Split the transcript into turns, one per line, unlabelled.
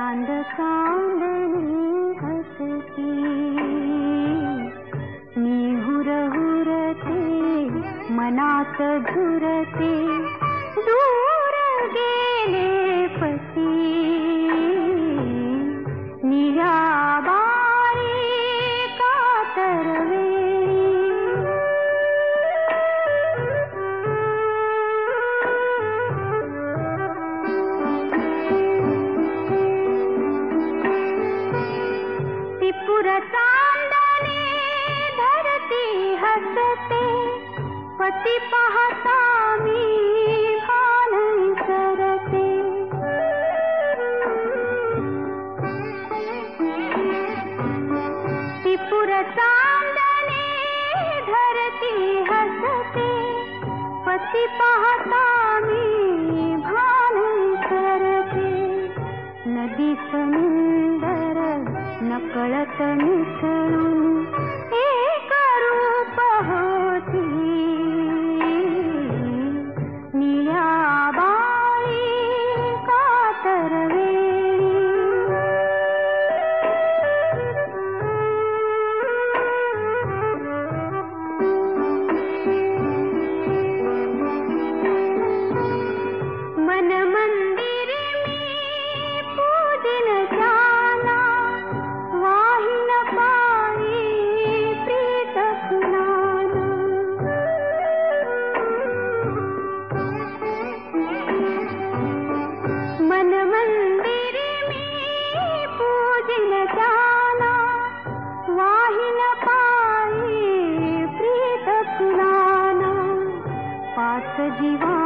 चांद चांदणी हसती, मी हुरहुरते मनात झुरते, दूर गेले पती निळ्या बारी कातरवेळी. चांदणे धरती हसते, पती पाहता मी भान विसरते. त्रिपुर चांदणे धरती हसते, पती पाहता मी भान विसरते. नदी समुंदर नकळत मिसळून एक रूप होती, निळ्या बाळी कातरवेळी. मन मंदिर मी पूजन जाना, वाहिन पायी प्रीत स्नान. मन मंदिर मी पूजन जाना, वाहिन पायी प्रीत स्नान. पाच जीवा